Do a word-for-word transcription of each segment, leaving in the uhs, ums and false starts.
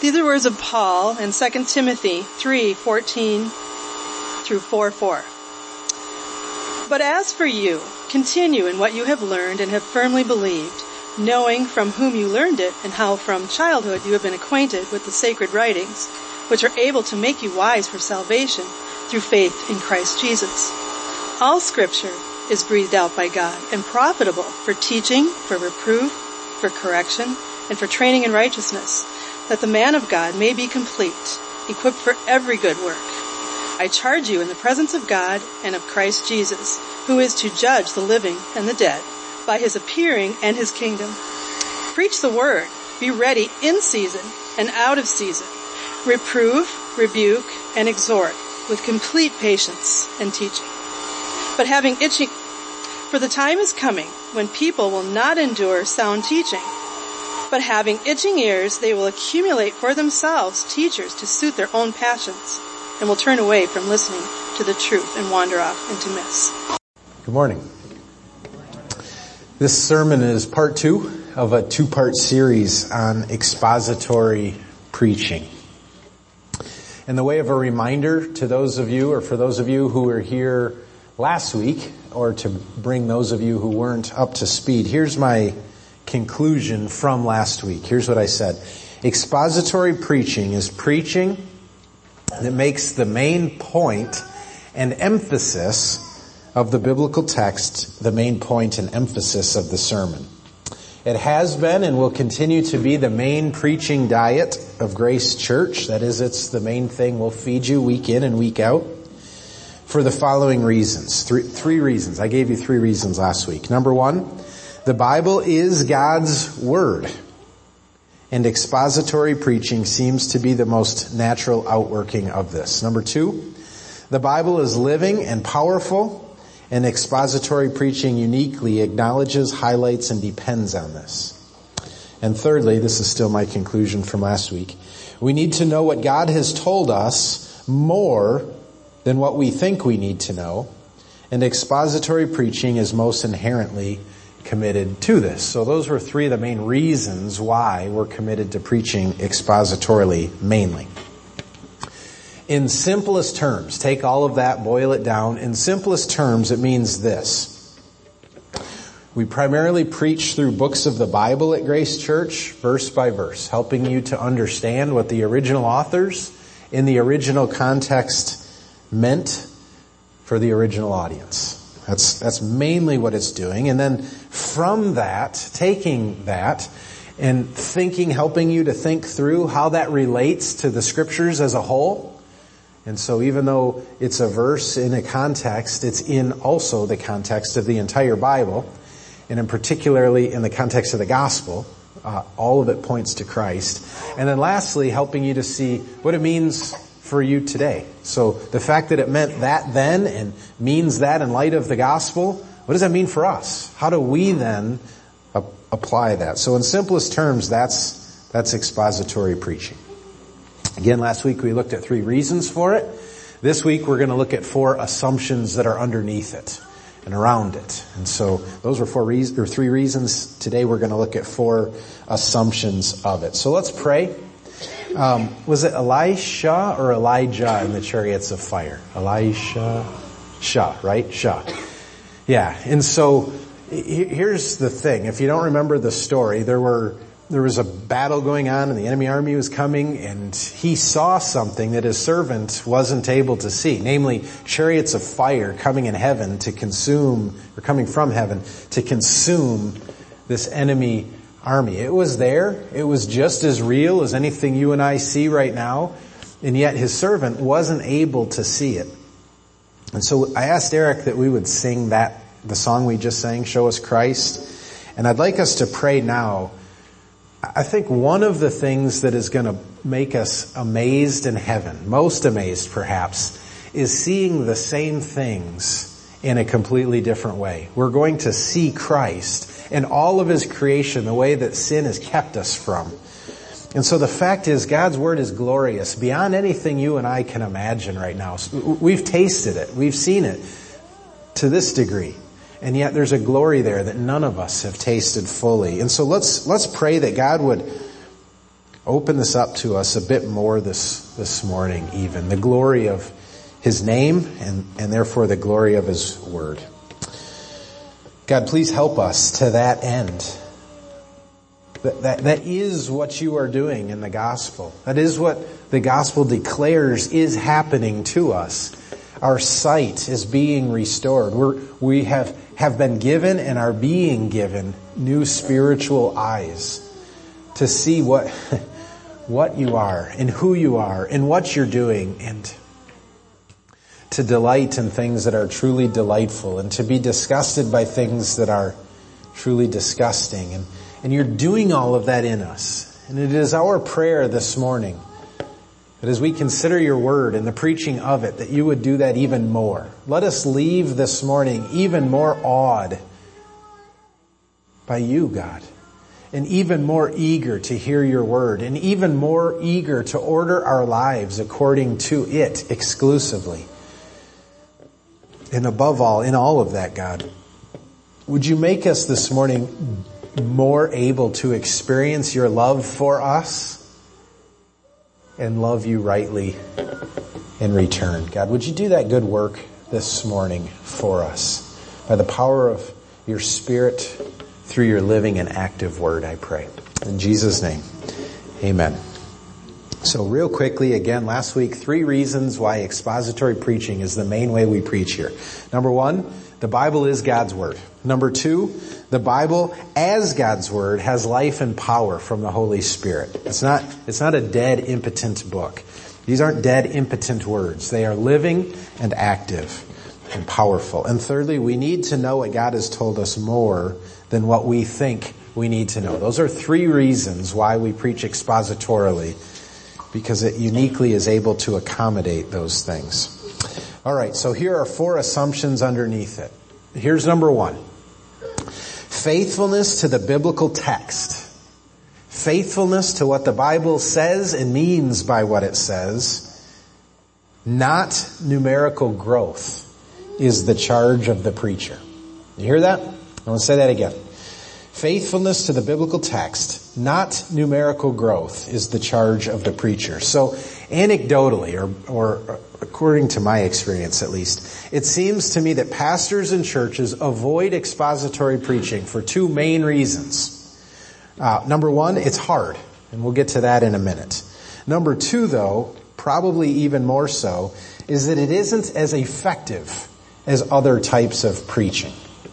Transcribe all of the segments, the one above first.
These are words of Paul in Second Timothy three fourteen through four four. But as for you, continue in what you have learned and have firmly believed, knowing from whom you learned it and how from childhood you have been acquainted with the sacred writings, which are able to make you wise for salvation through faith in Christ Jesus. All Scripture is breathed out by God and profitable for teaching, for reproof, for correction, and for training in righteousness, that the man of God may be complete, equipped for every good work. I charge you in the presence of God and of Christ Jesus, who is to judge the living and the dead, by his appearing and his kingdom. Preach the word, be ready in season and out of season. Reprove, rebuke, and exhort with complete patience and teaching. But having itching, for the time is coming when people will not endure sound teaching, but having itching ears, they will accumulate for themselves teachers to suit their own passions, and will turn away from listening to the truth and wander off into myths. Good morning. This sermon is part two of a two-part series on expository preaching. In the way of a reminder to those of you, or for those of you who were here last week, or to bring those of you who weren't up to speed, here's my conclusion from last week. Here's what I said. Expository preaching is preaching that makes the main point and emphasis of the biblical text the main point and emphasis of the sermon. It has been and will continue to be the main preaching diet of Grace Church. That is, it's the main thing we'll feed you week in and week out for the following reasons. Three, three reasons. I gave you three reasons last week. Number one, the Bible is God's Word, and expository preaching seems to be the most natural outworking of this. Number two, the Bible is living and powerful, and expository preaching uniquely acknowledges, highlights, and depends on this. And thirdly, this is still my conclusion from last week, we need to know what God has told us more than what we think we need to know, and expository preaching is most inherently committed to this. So those were three of the main reasons why we're committed to preaching expositorily mainly. In simplest terms, take all of that, boil it down. In simplest terms, it means this. We primarily preach through books of the Bible at Grace Church, verse by verse, helping you to understand what the original authors in the original context meant for the original audience. That's, that's mainly what it's doing. And then from that, taking that and thinking, helping you to think through how that relates to the Scriptures as a whole. And so even though it's a verse in a context, it's in also the context of the entire Bible, and in particularly in the context of the gospel. Uh, all of it points to Christ. And then lastly, helping you to see what it means for you today. So the fact that it meant that then and means that in light of the gospel, what does that mean for us? How do we then a- apply that? So in simplest terms, that's that's expository preaching. Again, last week we looked at three reasons for it. This week we're going to look at four assumptions that are underneath it and around it. And so those were four reasons, or three reasons. Today we're going to look at four assumptions of it. So let's pray. Um, was it Elisha or Elijah in the chariots of fire? Elisha, Shah, right? Shah. Yeah. And so here's the thing. If you don't remember the story, there were There was a battle going on and the enemy army was coming, and he saw something that his servant wasn't able to see, namely chariots of fire coming in heaven to consume, or coming from heaven to consume this enemy army. It was there. It was just as real as anything you and I see right now, and yet his servant wasn't able to see it. And so I asked Eric that we would sing that, the song we just sang, Show Us Christ, and I'd like us to pray now. I think one of the things that is going to make us amazed in heaven, most amazed perhaps, is seeing the same things in a completely different way. We're going to see Christ and all of His creation, the way that sin has kept us from. And so the fact is, God's Word is glorious beyond anything you and I can imagine right now. We've tasted it. We've seen it to this degree. And yet there's a glory there that none of us have tasted fully. And so let's let's pray that God would open this up to us a bit more this, this morning even. The glory of His name and, and therefore the glory of His word. God, please help us to that end. That, that, that is what you are doing in the gospel. That is what the gospel declares is happening to us. Our sight is being restored. We're, we have, have been given and are being given new spiritual eyes to see what, what you are and who you are and what you're doing, and to delight in things that are truly delightful and to be disgusted by things that are truly disgusting. And, and you're doing all of that in us. And it is our prayer this morning that as we consider your word and the preaching of it, that you would do that even more. Let us leave this morning even more awed by you, God, and even more eager to hear your word, and even more eager to order our lives according to it exclusively. And above all, in all of that, God, would you make us this morning more able to experience your love for us and love you rightly in return? God, would you do that good work this morning for us by the power of your Spirit through your living and active word, I pray. In Jesus' name, amen. So real quickly, again, last week, three reasons why expository preaching is the main way we preach here. Number one, the Bible is God's word. Number two, the Bible as God's word has life and power from the Holy Spirit. It's not, it's not a dead, impotent book. These aren't dead, impotent words. They are living and active and powerful. And thirdly, we need to know what God has told us more than what we think we need to know. Those are three reasons why we preach expositorily, because it uniquely is able to accommodate those things. All right, so here are four assumptions underneath it. Here's number one. Faithfulness to the biblical text. Faithfulness to what the Bible says and means by what it says, not numerical growth, is the charge of the preacher. You hear that? I want to say that again. Faithfulness to the biblical text, not numerical growth, is the charge of the preacher. So anecdotally, or, or according to my experience at least, it seems to me that pastors and churches avoid expository preaching for two main reasons. Uh, number one, it's hard, and we'll get to that in a minute. Number two, though, probably even more so, is that it isn't as effective as other types of preaching.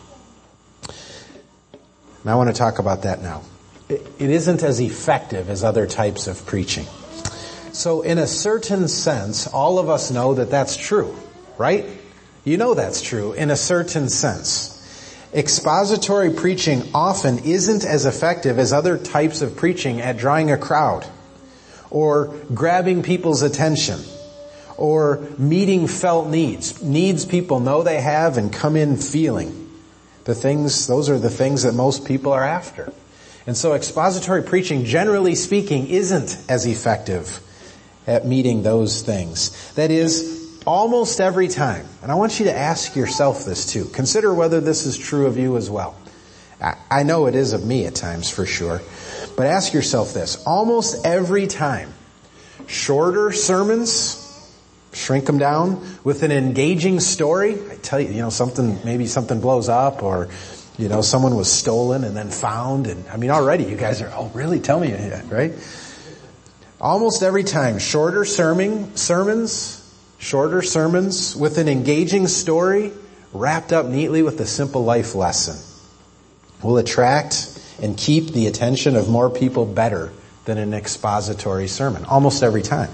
And I want to talk about that now. It, it isn't as effective as other types of preaching. So in a certain sense, all of us know that that's true, right? You know that's true in a certain sense. Expository preaching often isn't as effective as other types of preaching at drawing a crowd, or grabbing people's attention, or meeting felt needs, needs people know they have and come in feeling. The things, those are the things that most people are after. And so expository preaching, generally speaking, isn't as effective at meeting those things. That is, almost every time, and I want you to ask yourself this too. Consider whether this is true of you as well. I know it is of me at times for sure. But ask yourself this. Almost every time, shorter sermons, shrink them down with an engaging story. I tell you, you know, something, maybe something blows up, or, you know, someone was stolen and then found. And I mean, already you guys are, oh, really? Tell me, right? Almost every time, shorter sermon, sermons, shorter sermons with an engaging story wrapped up neatly with a simple life lesson will attract and keep the attention of more people better than an expository sermon. Almost every time.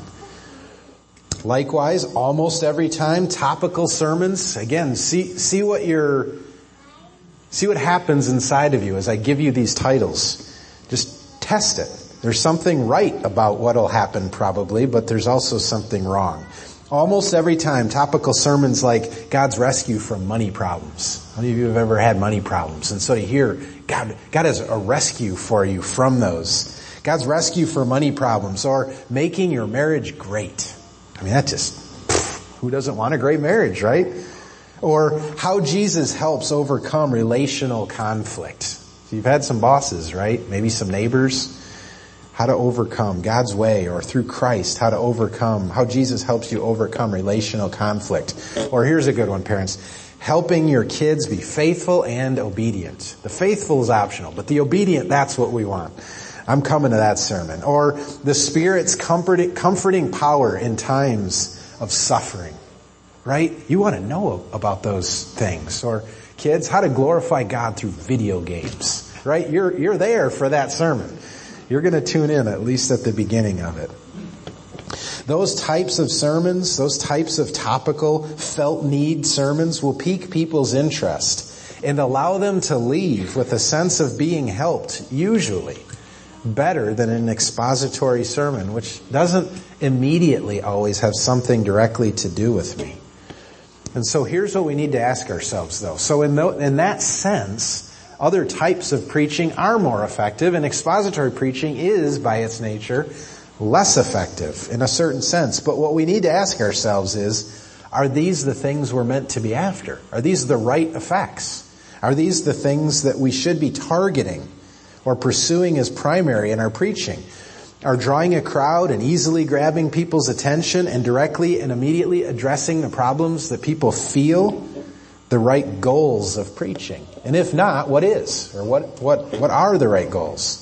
Likewise, almost every time, topical sermons, again, see, see what your, see what happens inside of you as I give you these titles. Just test it. There's something right about what'll happen probably, but there's also something wrong. Almost every time, topical sermons like God's rescue from money problems. How many of you have ever had money problems? And so you hear, God, God has a rescue for you from those. God's rescue for money problems, or making your marriage great. I mean, that just, who doesn't want a great marriage, right? Or how Jesus helps overcome relational conflict. So you've had some bosses, right? Maybe some neighbors. how to overcome God's way, or through Christ, how to overcome, how Jesus helps you overcome relational conflict. Or here's a good one, parents. Helping your kids be faithful and obedient. The faithful is optional, but the obedient, that's what we want. I'm coming to that sermon. Or the Spirit's comforting, comforting power in times of suffering. Right? You want to know about those things. Or kids, how to glorify God through video games. Right? You're, you're there for that sermon. You're going to tune in at least at the beginning of it. Those types of sermons, those types of topical, felt need sermons will pique people's interest and allow them to leave with a sense of being helped, usually better than an expository sermon, which doesn't immediately always have something directly to do with me. And so here's what we need to ask ourselves, though. So in, the, in that sense, other types of preaching are more effective, and expository preaching is, by its nature, less effective in a certain sense. But what we need to ask ourselves is, are these the things we're meant to be after? Are these the right effects? Are these the things that we should be targeting or pursuing as primary in our preaching? Are drawing a crowd and easily grabbing people's attention and directly and immediately addressing the problems that people feel the right goals of preaching? And if not, what is? Or what, what, what are the right goals?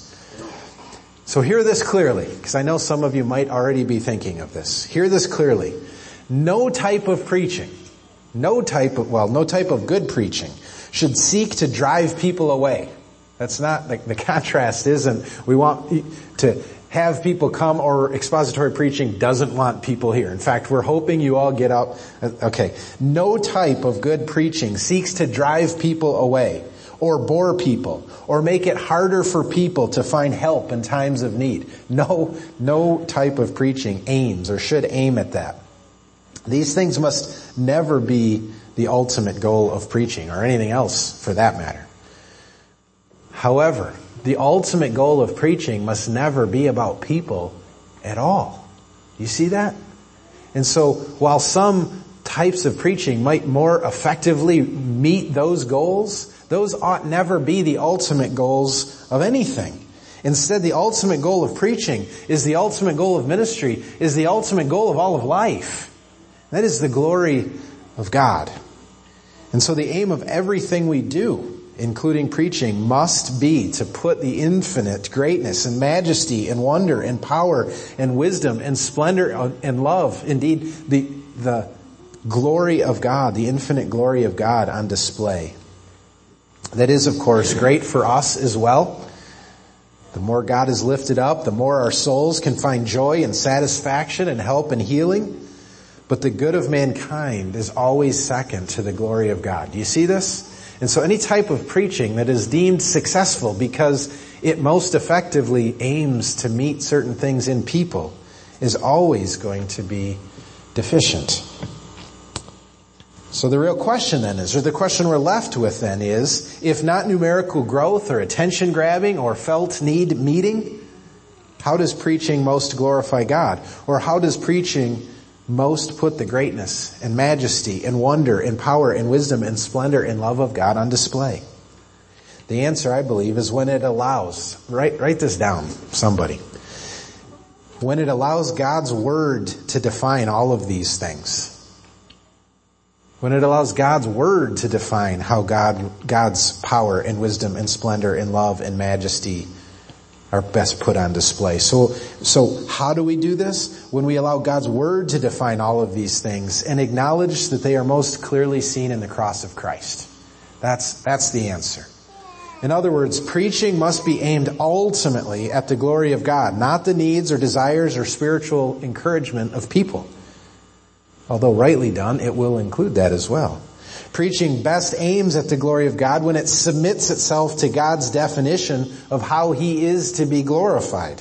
So hear this clearly, because I know some of you might already be thinking of this. Hear this clearly. No type of preaching, no type of, well, no type of good preaching should seek to drive people away. That's not, the, the contrast isn't, we want to have people come, or expository preaching doesn't want people here. In fact, we're hoping you all get up. Okay. No type of good preaching seeks to drive people away, or bore people, or make it harder for people to find help in times of need. No, no type of preaching aims or should aim at that. These things must never be the ultimate goal of preaching, or anything else for that matter. However, the ultimate goal of preaching must never be about people at all. You see that? And so, while some types of preaching might more effectively meet those goals, those ought never be the ultimate goals of anything. Instead, the ultimate goal of preaching is the ultimate goal of ministry, is the ultimate goal of all of life. That is the glory of God. And so the aim of everything we do, including preaching, must be to put the infinite greatness and majesty and wonder and power and wisdom and splendor and love, indeed, the, the glory of God, the infinite glory of God on display. That is, of course, great for us as well. The more God is lifted up, the more our souls can find joy and satisfaction and help and healing. But the good of mankind is always second to the glory of God. Do you see this? And so any type of preaching that is deemed successful because it most effectively aims to meet certain things in people is always going to be deficient. So the real question then is, or the question we're left with then is, if not numerical growth or attention grabbing or felt need meeting, how does preaching most glorify God? Or how does preaching most put the greatness and majesty and wonder and power and wisdom and splendor and love of God on display? The answer, I believe, is when it allows, write, write this down, somebody. When it allows God's word to define all of these things. When it allows God's word to define how God, God's power and wisdom and splendor and love and majesty are best put on display. So, so how do we do this? When we allow God's word to define all of these things and acknowledge that they are most clearly seen in the cross of Christ. That's, that's the answer. In other words, preaching must be aimed ultimately at the glory of God, not the needs or desires or spiritual encouragement of people. Although rightly done, it will include that as well. Preaching best aims at the glory of God when it submits itself to God's definition of how He is to be glorified.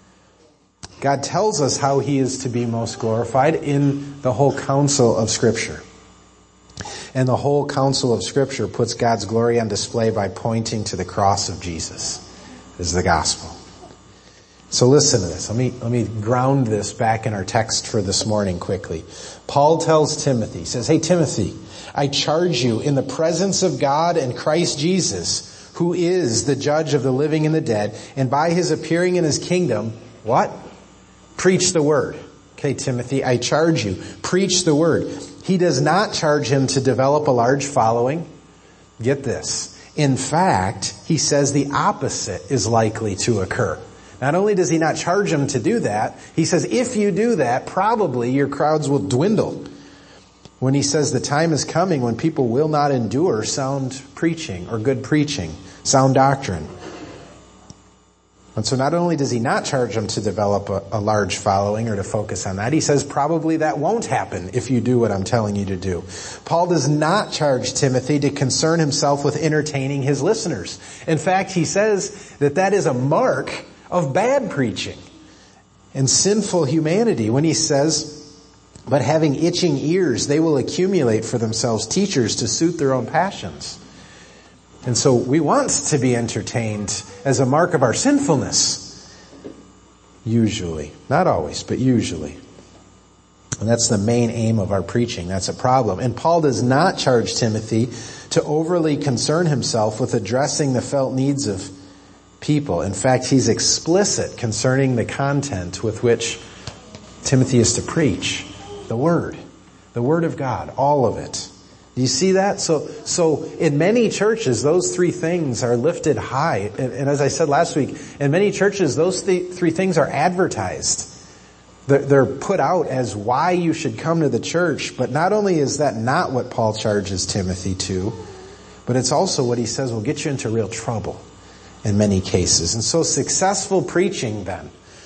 God tells us how He is to be most glorified in the whole counsel of Scripture. And the whole counsel of Scripture puts God's glory on display by pointing to the cross of Jesus as the gospel. So listen to this. Let me, let me ground this back in our text for this morning quickly. Paul tells Timothy, he says, "Hey Timothy, I charge you in the presence of God and Christ Jesus, who is the judge of the living and the dead, and by his appearing in his kingdom, what? Preach the word. Okay, Timothy, I charge you, preach the word. He does not charge him to develop a large following. Get this. In fact, he says the opposite is likely to occur. Not only does he not charge him to do that, he says if you do that, probably your crowds will dwindle. When he says the time is coming when people will not endure sound preaching or good preaching, sound doctrine. And so not only does he not charge them to develop a, a large following or to focus on that, he says probably that won't happen if you do what I'm telling you to do. Paul does not charge Timothy to concern himself with entertaining his listeners. In fact, he says that that is a mark of bad preaching and sinful humanity when he says, but having itching ears, they will accumulate for themselves teachers to suit their own passions. And so we want to be entertained as a mark of our sinfulness. Usually. Not always, but usually. And that's the main aim of our preaching. That's a problem. And Paul does not charge Timothy to overly concern himself with addressing the felt needs of people. In fact, he's explicit concerning the content with which Timothy is to preach. The Word. The Word of God. All of it. Do you see that? So, so in many churches, those three things are lifted high. And, and as I said last week, in many churches, those th- three things are advertised. They're, they're put out as why you should come to the church. But not only is that not what Paul charges Timothy to, but it's also what he says will get you into real trouble in many cases. And so successful preaching then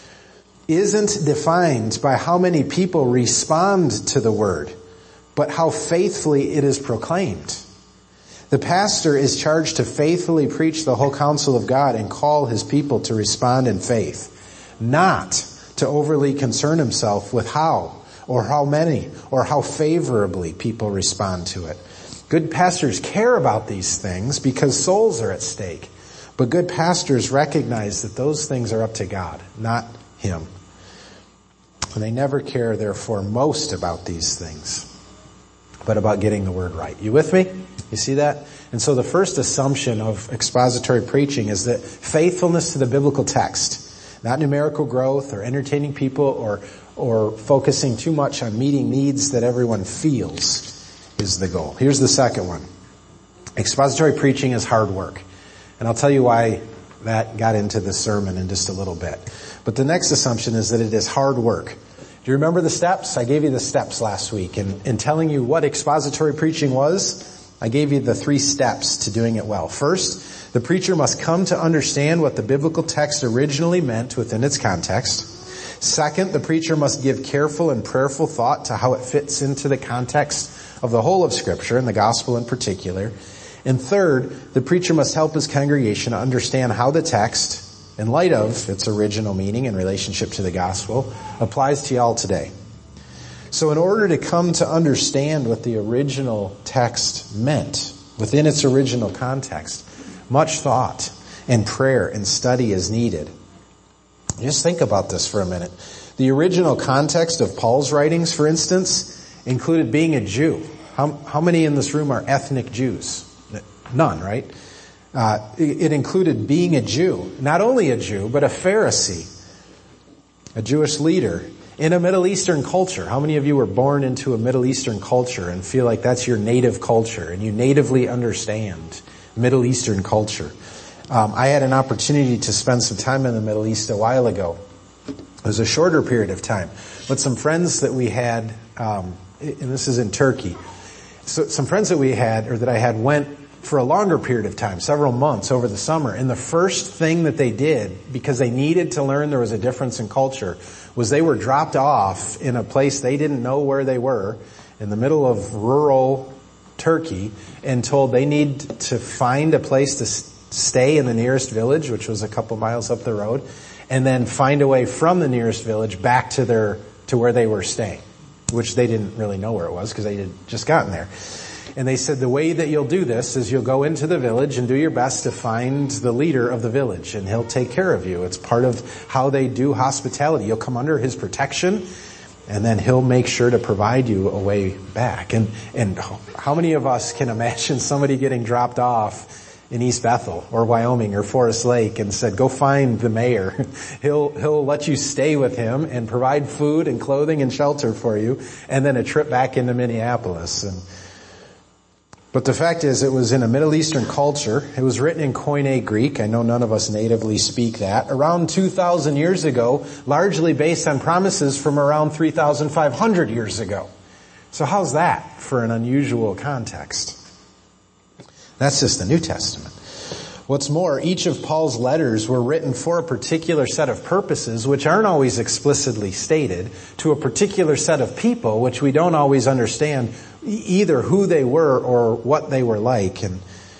isn't defined by how many people respond to the word, but how faithfully it is proclaimed. The pastor is charged to faithfully preach the whole counsel of God and call his people to respond in faith, not to overly concern himself with how or how many or how favorably people respond to it. Good pastors care about these things because souls are at stake. But good pastors recognize that those things are up to God, not him. And they never care, therefore, most about these things, but about getting the word right. You with me? You see that? And so the first assumption of expository preaching is that faithfulness to the biblical text, not numerical growth or entertaining people or, or focusing too much on meeting needs that everyone feels, is the goal. Here's the second one. Expository preaching is hard work. And I'll tell you why that got into the sermon in just a little bit. But the next assumption is that it is hard work. Do you remember the steps? I gave you the steps last week. And in telling you what expository preaching was, I gave you the three steps to doing it well. First, the preacher must come to understand what the biblical text originally meant within its context. Second, the preacher must give careful and prayerful thought to how it fits into the context of the whole of Scripture and the gospel in particular. And third, the preacher must help his congregation understand how the text, in light of its original meaning in relationship to the gospel, applies to y'all today. So in order to come to understand what the original text meant within its original context, much thought and prayer and study is needed. Just think about this for a minute. The original context of Paul's writings, for instance, included being a Jew. How, how many in this room are ethnic Jews? None, right? Uh, it, it included being a Jew. Not only a Jew, but a Pharisee. A Jewish leader in a Middle Eastern culture. How many of you were born into a Middle Eastern culture and feel like that's your native culture and you natively understand Middle Eastern culture? Um, I had an opportunity to spend some time in the Middle East a while ago. It was a shorter period of time. But some friends that we had, um, and this is in Turkey, so some friends that we had, or that I had, went for a longer period of time, several months over the summer. And the first thing that they did, because they needed to learn there was a difference in culture, was they were dropped off in a place they didn't know where they were, in the middle of rural Turkey, and told they need to find a place to stay in the nearest village, which was a couple miles up the road, and then find a way from the nearest village back to their to where they were staying, which they didn't really know where it was because they had just gotten there. And they said the way that you'll do this is you'll go into the village and do your best to find the leader of the village, and he'll take care of you. It's part of how they do hospitality. You'll come under his protection, and then he'll make sure to provide you a way back. And and how many of us can imagine somebody getting dropped off in East Bethel or Wyoming or Forest Lake and said, go find the mayor. He'll, he'll let you stay with him and provide food and clothing and shelter for you, and then a trip back into Minneapolis. And, but the fact is, it was in a Middle Eastern culture. It was written in Koine Greek. I know none of us natively speak that. Around two thousand years ago, largely based on promises from around three thousand five hundred years ago. So how's that for an unusual context? That's just the New Testament. What's more, each of Paul's letters were written for a particular set of purposes, which aren't always explicitly stated, to a particular set of people, which we don't always understand either who they were or what they were like, and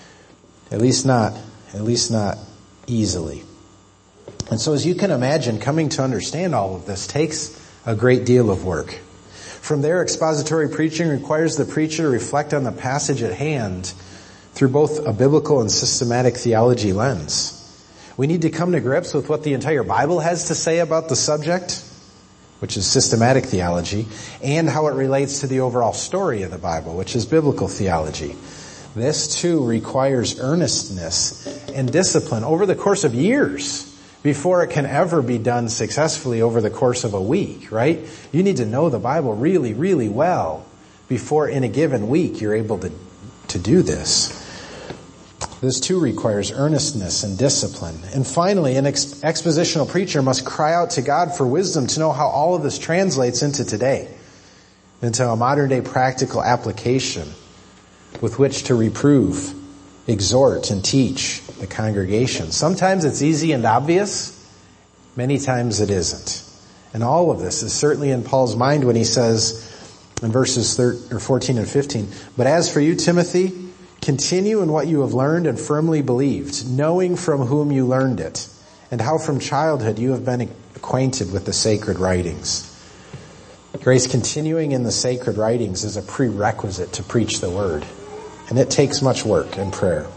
at least not, at least not easily. And so as you can imagine, coming to understand all of this takes a great deal of work. From there, expository preaching requires the preacher to reflect on the passage at hand through both a biblical and systematic theology lens. We need to come to grips with what the entire Bible has to say about the subject, which is systematic theology, and how it relates to the overall story of the Bible, which is biblical theology. This too requires earnestness and discipline over the course of years before it can ever be done successfully over the course of a week, right? You need to know the Bible really, really well before in a given week you're able to, to do this. This too requires earnestness and discipline. And finally, an ex- expositional preacher must cry out to God for wisdom to know how all of this translates into today, into a modern day practical application with which to reprove, exhort, and teach the congregation. Sometimes it's easy and obvious. Many times it isn't. And all of this is certainly in Paul's mind when he says in verses fourteen and fifteen, but as for you, Timothy, continue in what you have learned and firmly believed, knowing from whom you learned it, and how from childhood you have been acquainted with the sacred writings. Grace, continuing in the sacred writings is a prerequisite to preach the word, and it takes much work and prayer.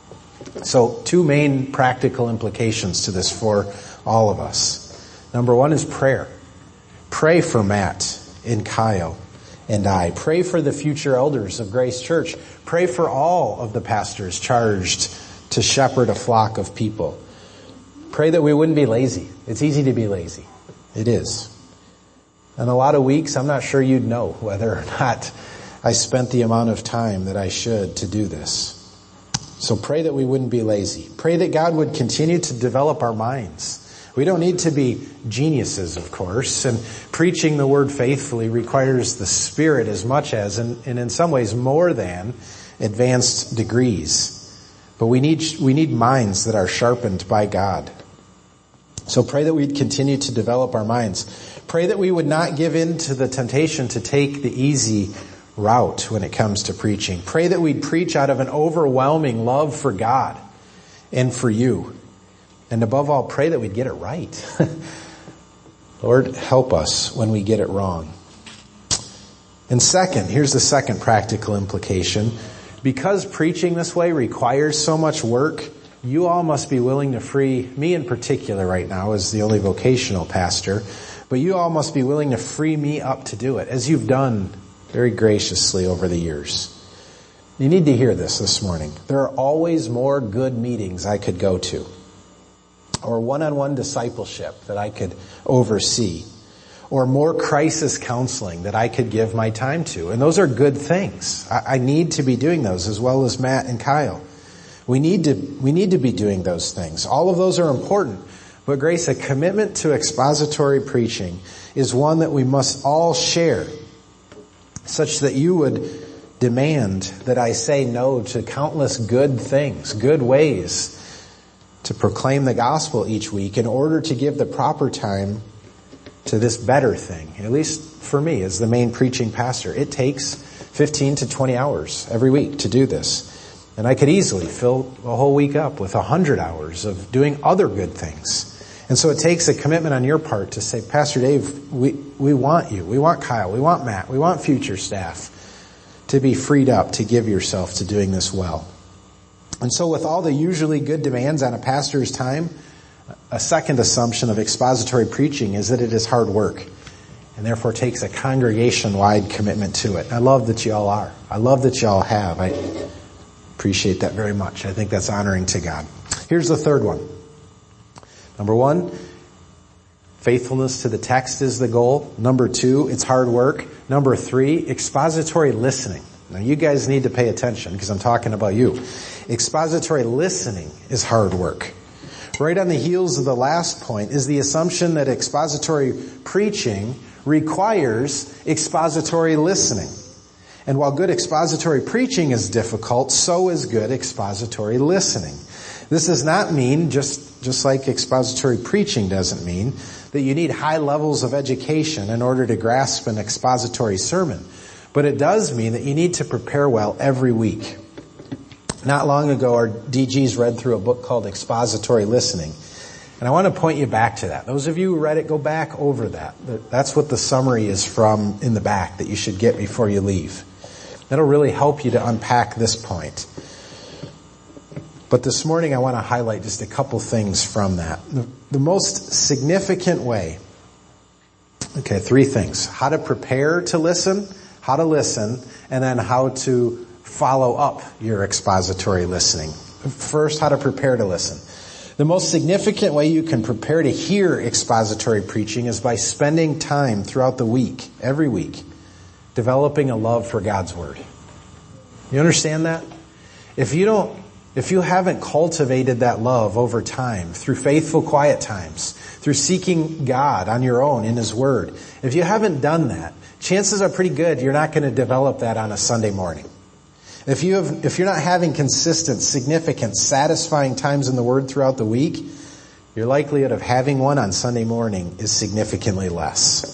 So, two main practical implications to this for all of us. Number one is prayer. Pray for Matt and Kyle and I. Pray for the future elders of Grace Church. Pray for all of the pastors charged to shepherd a flock of people. Pray that we wouldn't be lazy. It's easy to be lazy. It is. And a lot of weeks, I'm not sure you'd know whether or not I spent the amount of time that I should to do this. So pray that we wouldn't be lazy. Pray that God would continue to develop our minds. We don't need to be geniuses, of course, and preaching the word faithfully requires the Spirit as much as, and, and in some ways more than, advanced degrees. But we need we need minds that are sharpened by God. So pray that we'd continue to develop our minds. Pray that we would not give in to the temptation to take the easy route when it comes to preaching. Pray that we'd preach out of an overwhelming love for God and for you. And above all, pray that we'd get it right. Lord, help us when we get it wrong. And second, here's the second practical implication. Because preaching this way requires so much work, you all must be willing to free, me in particular right now as the only vocational pastor, but you all must be willing to free me up to do it, as you've done very graciously over the years. You need to hear this this morning. There are always more good meetings I could go to, or one-on-one discipleship that I could oversee, or more crisis counseling that I could give my time to. And those are good things. I, I need to be doing those, as well as Matt and Kyle. We need to, we need to be doing those things. All of those are important. But Grace, a commitment to expository preaching is one that we must all share, such that you would demand that I say no to countless good things, good ways to proclaim the gospel each week in order to give the proper time to this better thing, at least for me as the main preaching pastor. It takes fifteen to twenty hours every week to do this. And I could easily fill a whole week up with one hundred hours of doing other good things. And so it takes a commitment on your part to say, Pastor Dave, we, we want you. We want Kyle. We want Matt. We want future staff to be freed up to give yourself to doing this well. And so with all the usually good demands on a pastor's time, a second assumption of expository preaching is that it is hard work and therefore takes a congregation-wide commitment to it. I love that you all are. I love that you all have. I Appreciate that very much. I think that's honoring to God. Here's the third one. Number one, faithfulness to the text is the goal. Number two, it's hard work. Number three, expository listening. Now you guys need to pay attention because I'm talking about you. Expository listening is hard work. Right on the heels of the last point is the assumption that expository preaching requires expository listening. And while good expository preaching is difficult, so is good expository listening. This does not mean, just, just like expository preaching doesn't mean, that you need high levels of education in order to grasp an expository sermon. But it does mean that you need to prepare well every week. Not long ago, our D Gs read through a book called Expository Listening. And I want to point you back to that. Those of you who read it, go back over that. That's what the summary is from in the back that you should get before you leave. That'll really help you to unpack this point. But this morning I want to highlight just a couple things from that. The, the most significant way, okay, three things. How to prepare to listen, how to listen, and then how to follow up your expository listening. First, how to prepare to listen. The most significant way you can prepare to hear expository preaching is by spending time throughout the week, every week, developing a love for God's Word. You understand that? If you don't, if you haven't cultivated that love over time through faithful quiet times, through seeking God on your own in His Word, if you haven't done that, chances are pretty good you're not going to develop that on a Sunday morning. If you have, if you're not having consistent, significant, satisfying times in the Word throughout the week, your likelihood of having one on Sunday morning is significantly less.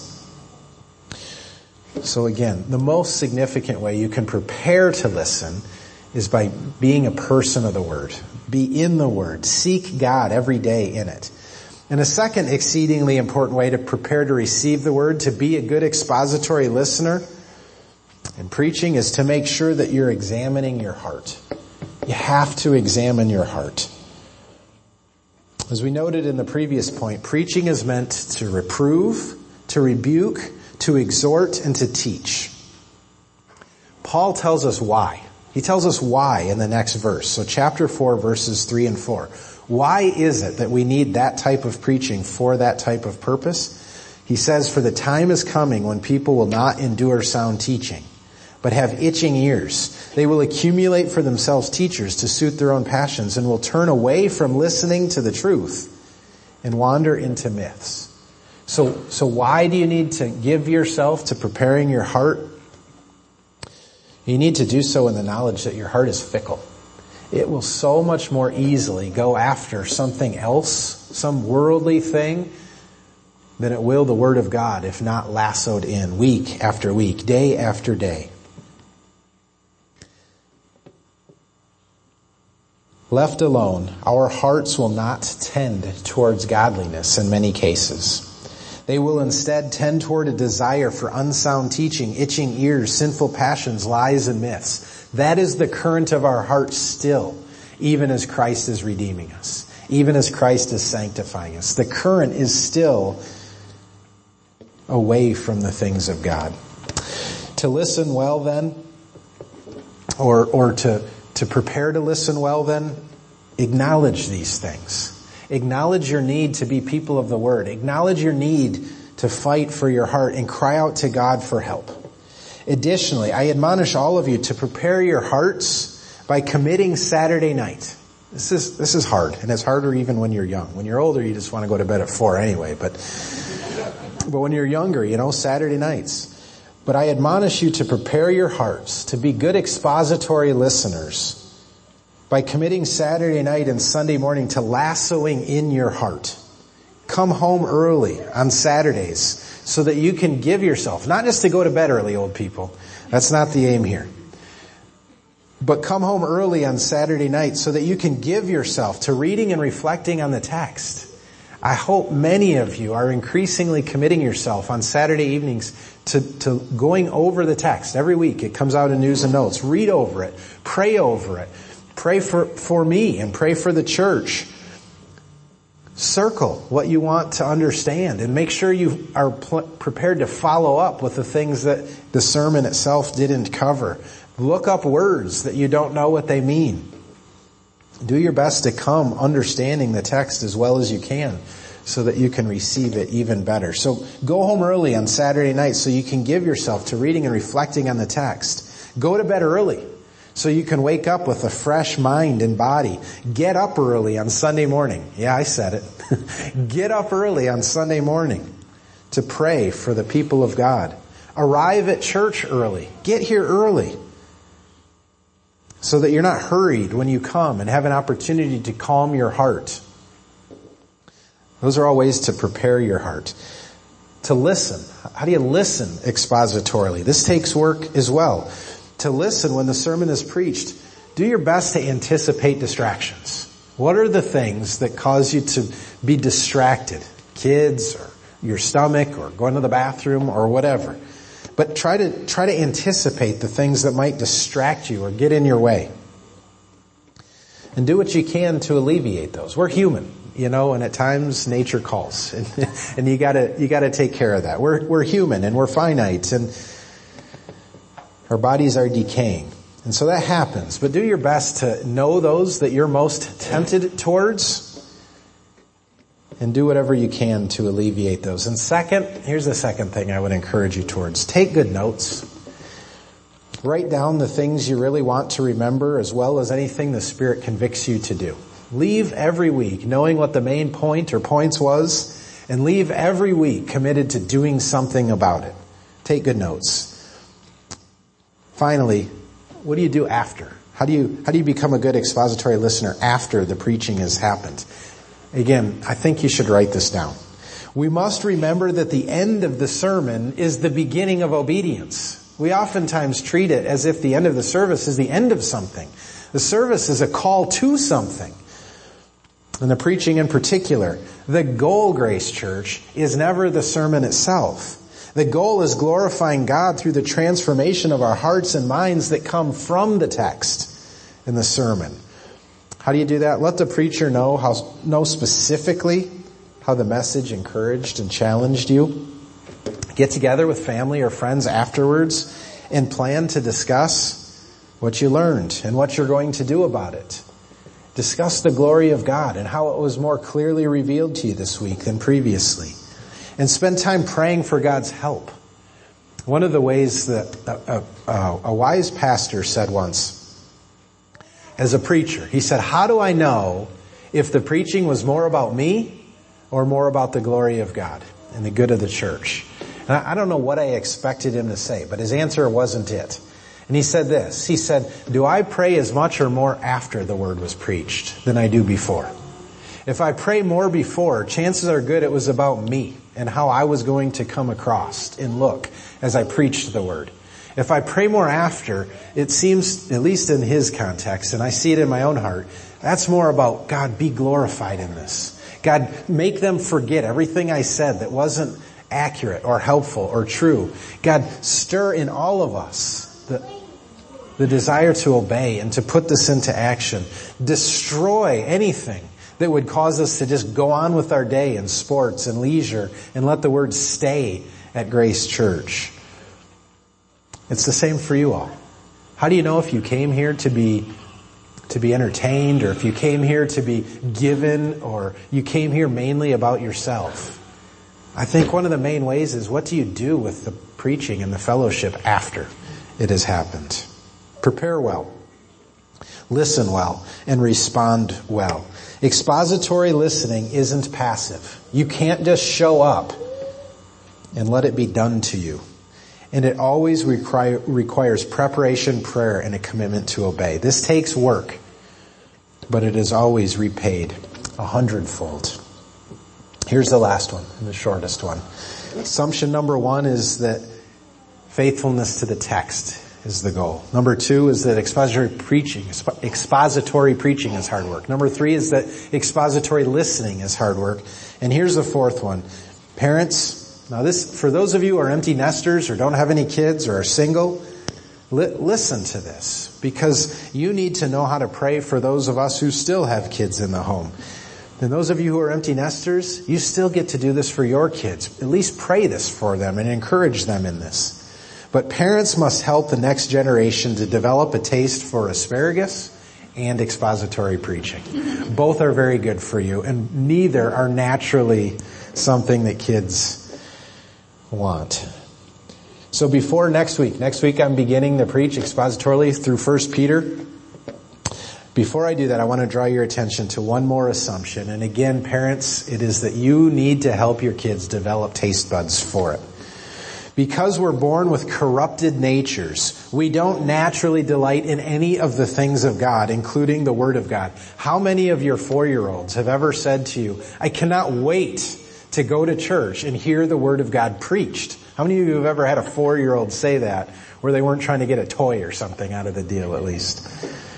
So again, the most significant way you can prepare to listen is by being a person of the Word. Be in the Word. Seek God every day in it. And a second exceedingly important way to prepare to receive the Word, to be a good expository listener in preaching, is to make sure that you're examining your heart. You have to examine your heart. As we noted in the previous point, preaching is meant to reprove, to rebuke, to exhort, and to teach. Paul tells us why. He tells us why in the next verse. So chapter four, verses three and four. Why is it that we need that type of preaching for that type of purpose? He says, "For the time is coming when people will not endure sound teaching, but have itching ears. They will accumulate for themselves teachers to suit their own passions and will turn away from listening to the truth and wander into myths." So, so why do you need to give yourself to preparing your heart? You need to do so in the knowledge that your heart is fickle. It will so much more easily go after something else, some worldly thing, than it will the Word of God if not lassoed in week after week, day after day. Left alone, our hearts will not tend towards godliness in many cases. They will instead tend toward a desire for unsound teaching, itching ears, sinful passions, lies, and myths. That is the current of our hearts still, even as Christ is redeeming us, even as Christ is sanctifying us. The current is still away from the things of God. To listen well then, or, or to, to prepare to listen well then, acknowledge these things. Acknowledge your need to be people of the Word. Acknowledge your need to fight for your heart and cry out to God for help. Additionally, I admonish all of you to prepare your hearts by committing Saturday night. This is, this is hard, and it's harder even when you're young. When you're older, you just want to go to bed at four anyway, but, but when you're younger, you know, Saturday nights. But I admonish you to prepare your hearts to be good expository listeners by committing Saturday night and Sunday morning to lassoing in your heart. Come home early on Saturdays so that you can give yourself, not just to go to bed early, old people. That's not the aim here. But come home early on Saturday night so that you can give yourself to reading and reflecting on the text. I hope many of you are increasingly committing yourself on Saturday evenings to, to going over the text every week. It comes out in News and Notes. Read over it. Pray over it. Pray for, for me and pray for the church. Circle what you want to understand and make sure you are pl- prepared to follow up with the things that the sermon itself didn't cover. Look up words that you don't know what they mean. Do your best to come understanding the text as well as you can so that you can receive it even better. So go home early on Saturday night so you can give yourself to reading and reflecting on the text. Go to bed early so you can wake up with a fresh mind and body. Get up early on Sunday morning. Yeah, I said it. Get up early on Sunday morning to pray for the people of God. Arrive at church early. Get here early so that you're not hurried when you come and have an opportunity to calm your heart. Those are all ways to prepare your heart. To listen. How do you listen expositorily? This takes work as well. To listen when the sermon is preached, do your best to anticipate distractions. What are the things that cause you to be distracted? Kids or your stomach or going to the bathroom or whatever. But try to try to anticipate the things that might distract you or get in your way. And do what you can to alleviate those. We're human, you know, and at times nature calls. And, and you gotta you gotta take care of that. We're we're human and we're finite and our bodies are decaying. And so that happens. But do your best to know those that you're most tempted towards. And do whatever you can to alleviate those. And second, here's the second thing I would encourage you towards. Take good notes. Write down the things you really want to remember as well as anything the Spirit convicts you to do. Leave every week knowing what the main point or points was, and leave every week committed to doing something about it. Take good notes. Finally, what do you do after? How do you, how do you become a good expository listener after the preaching has happened? Again, I think you should write this down. We must remember that the end of the sermon is the beginning of obedience. We oftentimes treat it as if the end of the service is the end of something. The service is a call to something. And the preaching in particular. The goal, Grace Church, is never the sermon itself. The goal is glorifying God through the transformation of our hearts and minds that come from the text in the sermon. How do you do that? Let the preacher know how know specifically how the message encouraged and challenged you. Get together with family or friends afterwards and plan to discuss what you learned and what you're going to do about it. Discuss the glory of God and how it was more clearly revealed to you this week than previously. And spend time praying for God's help. One of the ways that a, a, a wise pastor said once, as a preacher, he said, how do I know if the preaching was more about me or more about the glory of God and the good of the church? And I, I don't know what I expected him to say, but his answer wasn't it. And he said this, he said, do I pray as much or more after the word was preached than I do before? If I pray more before, chances are good it was about me and how I was going to come across and look as I preached the word. If I pray more after, it seems, at least in his context, and I see it in my own heart, that's more about, God, be glorified in this. God, make them forget everything I said that wasn't accurate or helpful or true. God, stir in all of us the, the desire to obey and to put this into action. Destroy anything that would cause us to just go on with our day in sports and leisure and let the word stay at Grace Church. It's the same for you all. How do you know if you came here to be to be entertained or if you came here to be given or you came here mainly about yourself? I think one of the main ways is what do you do with the preaching and the fellowship after it has happened? Prepare well, listen well, and respond well. Expository listening isn't passive. You can't just show up and let it be done to you. And it always require, requires preparation, prayer, and a commitment to obey. This takes work, but it is always repaid a hundredfold. Here's the last one, and the shortest one. Assumption number one is that faithfulness to the text is the goal. Number two is that expository preaching, expository preaching is hard work. Number three is that expository listening is hard work. And here's the fourth one. Parents, now this, for those of you who are empty nesters or don't have any kids or are single, li- listen to this because you need to know how to pray for those of us who still have kids in the home. And those of you who are empty nesters, you still get to do this for your kids. At least pray this for them and encourage them in this. But parents must help the next generation to develop a taste for asparagus and expository preaching. Both are very good for you, and neither are naturally something that kids want. So before next week, next week I'm beginning to preach expositorily through First Peter. Before I do that, I want to draw your attention to one more assumption. And again, parents, it is that you need to help your kids develop taste buds for it. Because we're born with corrupted natures, we don't naturally delight in any of the things of God, including the Word of God. How many of your four-year-olds have ever said to you, I cannot wait to go to church and hear the Word of God preached? How many of you have ever had a four-year-old say that, where they weren't trying to get a toy or something out of the deal at least?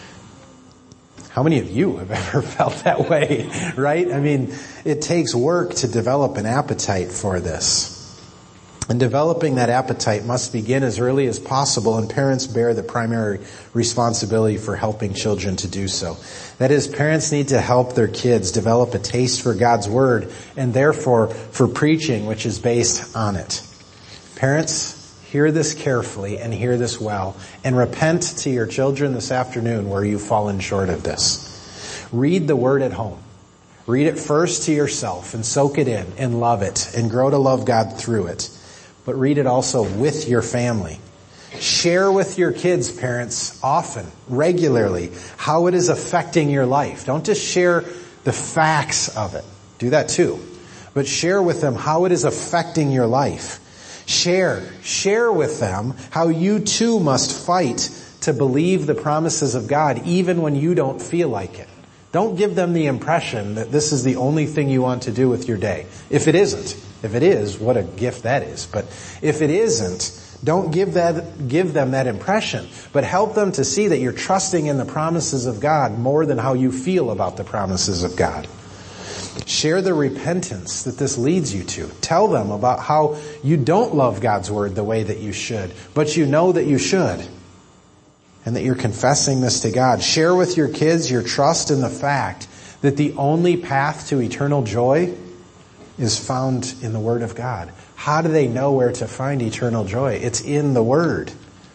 How many of you have ever felt that way, right? I mean, it takes work to develop an appetite for this. And developing that appetite must begin as early as possible, and parents bear the primary responsibility for helping children to do so. That is, parents need to help their kids develop a taste for God's Word, and therefore for preaching, which is based on it. Parents, hear this carefully and hear this well, and repent to your children this afternoon where you've fallen short of this. Read the Word at home. Read it first to yourself and soak it in and love it and grow to love God through it. But read it also with your family. Share with your kids, parents, often, regularly, how it is affecting your life. Don't just share the facts of it. Do that too. But share with them how it is affecting your life. Share, share with them how you too must fight to believe the promises of God even when you don't feel like it. Don't give them the impression that this is the only thing you want to do with your day. If it isn't. If it is, what a gift that is. But if it isn't, don't give that, give them that impression, but help them to see that you're trusting in the promises of God more than how you feel about the promises of God. Share the repentance that this leads you to. Tell them about how you don't love God's Word the way that you should, but you know that you should, and that you're confessing this to God. Share with your kids your trust in the fact that the only path to eternal joy is found in the Word of God. How do they know where to find eternal joy? It's in the Word.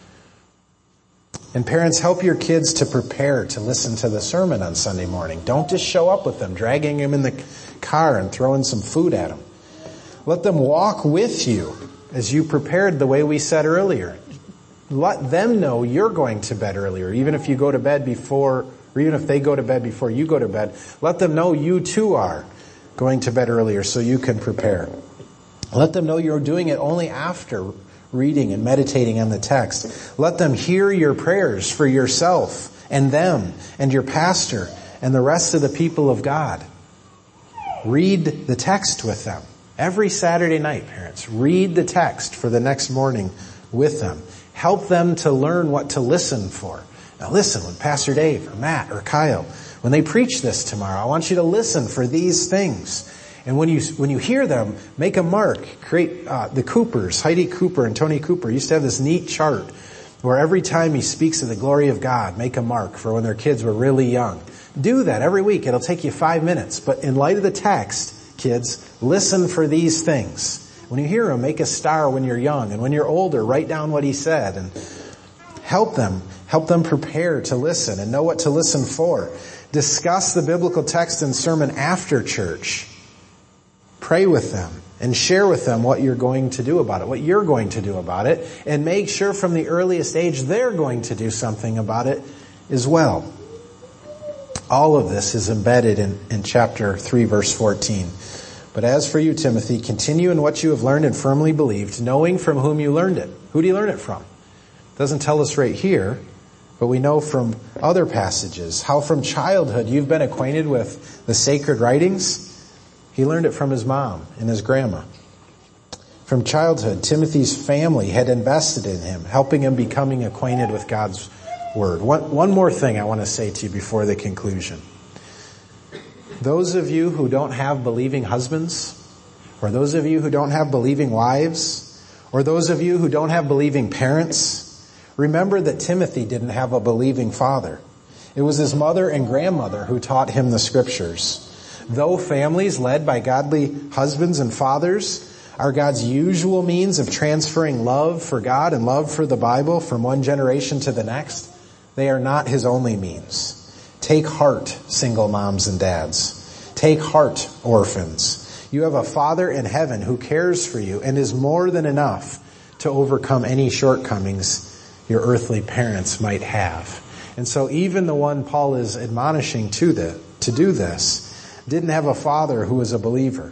And parents, help your kids to prepare to listen to the sermon on Sunday morning. Don't just show up with them, dragging them in the car and throwing some food at them. Let them walk with you as you prepared the way we said earlier. Let them know you're going to bed earlier, even if you go to bed before, or even if they go to bed before you go to bed. Let them know you too are going to bed earlier so you can prepare. Let them know you're doing it only after reading and meditating on the text. Let them hear your prayers for yourself and them and your pastor and the rest of the people of God. Read the text with them. Every Saturday night, parents, read the text for the next morning with them. Help them to learn what to listen for. Now listen, when Pastor Dave or Matt or Kyle, when they preach this tomorrow, I want you to listen for these things. And when you when you hear them, make a mark. Create uh, the Coopers, Heidi Cooper and Tony Cooper used to have this neat chart where every time he speaks of the glory of God, make a mark for when their kids were really young. Do that every week. It'll take you five minutes. But in light of the text, kids, listen for these things. When you hear them, make a star when you're young. And when you're older, write down what he said. And help them. Help them prepare to listen and know what to listen for. Discuss the biblical text and sermon after church. Pray with them and share with them what you're going to do about it, what you're going to do about it, and make sure from the earliest age they're going to do something about it as well. All of this is embedded in, in chapter three, verse fourteen. But as for you, Timothy, continue in what you have learned and firmly believed, knowing from whom you learned it. Who do you learn it from? It doesn't tell us right here, but we know from other passages how from childhood you've been acquainted with the sacred writings. He learned it from his mom and his grandma. From childhood, Timothy's family had invested in him, helping him becoming acquainted with God's Word. One, one more thing I want to say to you before the conclusion. Those of you who don't have believing husbands, or those of you who don't have believing wives, or those of you who don't have believing parents, remember that Timothy didn't have a believing father. It was his mother and grandmother who taught him the Scriptures. Though families led by godly husbands and fathers are God's usual means of transferring love for God and love for the Bible from one generation to the next, they are not his only means. Take heart, single moms and dads. Take heart, orphans. You have a Father in heaven who cares for you and is more than enough to overcome any shortcomings your earthly parents might have. And so even the one Paul is admonishing to the, to do this didn't have a father who was a believer.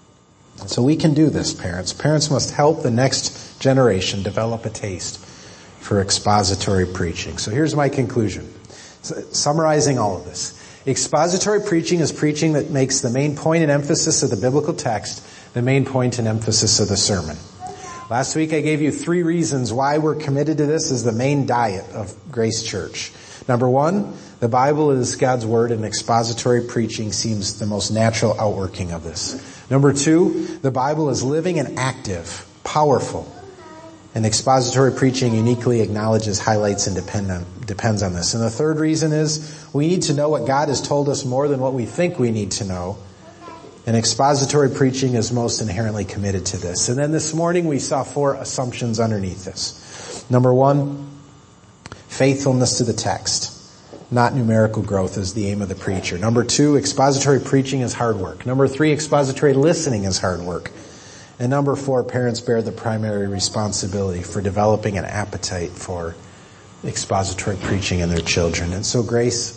And so we can do this, parents. Parents must help the next generation develop a taste for expository preaching. So here's my conclusion. So, summarizing all of this. Expository preaching is preaching that makes the main point and emphasis of the biblical text the main point and emphasis of the sermon. Last week I gave you three reasons why we're committed to this as the main diet of Grace Church. Number one, the Bible is God's Word, and expository preaching seems the most natural outworking of this. Number two, the Bible is living and active, powerful, and expository preaching uniquely acknowledges, highlights, and depend on, depends on this. And the third reason is we need to know what God has told us more than what we think we need to know. And expository preaching is most inherently committed to this. And then this morning we saw four assumptions underneath this. Number one, faithfulness to the text. Not numerical growth is the aim of the preacher. Number two, expository preaching is hard work. Number three, expository listening is hard work. And number four, parents bear the primary responsibility for developing an appetite for expository preaching in their children. And so Grace,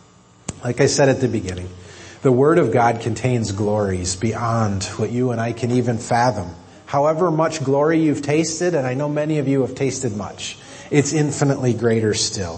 like I said at the beginning, the Word of God contains glories beyond what you and I can even fathom. However much glory you've tasted, and I know many of you have tasted much, it's infinitely greater still.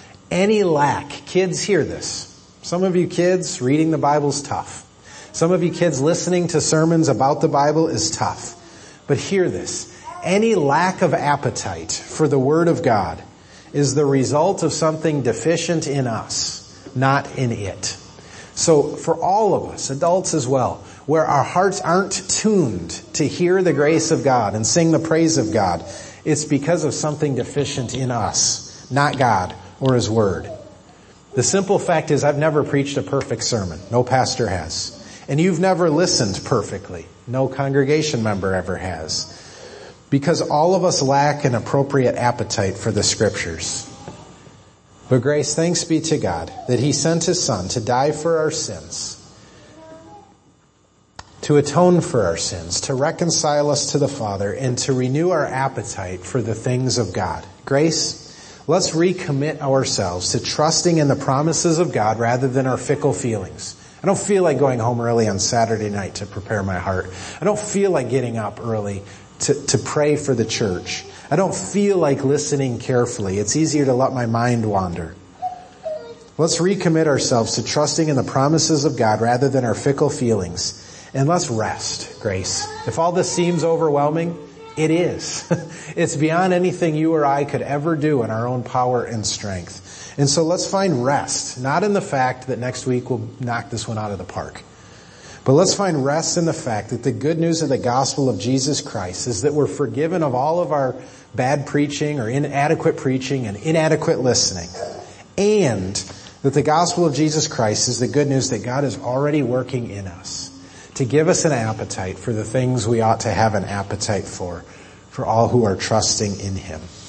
Any lack, kids hear this. Some of you kids, reading the Bible's tough. Some of you kids listening to sermons about the Bible is tough. But hear this. Any lack of appetite for the Word of God is the result of something deficient in us, not in it. So for all of us, adults as well, where our hearts aren't tuned to hear the grace of God and sing the praise of God, it's because of something deficient in us, not God or His Word. The simple fact is I've never preached a perfect sermon. No pastor has. And you've never listened perfectly. No congregation member ever has. Because all of us lack an appropriate appetite for the Scriptures. But Grace, thanks be to God that He sent His Son to die for our sins, to atone for our sins, to reconcile us to the Father, and to renew our appetite for the things of God. Grace, let's recommit ourselves to trusting in the promises of God rather than our fickle feelings. I don't feel like going home early on Saturday night to prepare my heart. I don't feel like getting up early to, to pray for the church. I don't feel like listening carefully. It's easier to let my mind wander. Let's recommit ourselves to trusting in the promises of God rather than our fickle feelings. And let's rest, Grace. If all this seems overwhelming, it is. It's beyond anything you or I could ever do in our own power and strength. And so let's find rest, not in the fact that next week we'll knock this one out of the park. But let's find rest in the fact that the good news of the gospel of Jesus Christ is that we're forgiven of all of our bad preaching or inadequate preaching and inadequate listening. And that the gospel of Jesus Christ is the good news that God is already working in us to give us an appetite for the things we ought to have an appetite for, for all who are trusting in Him.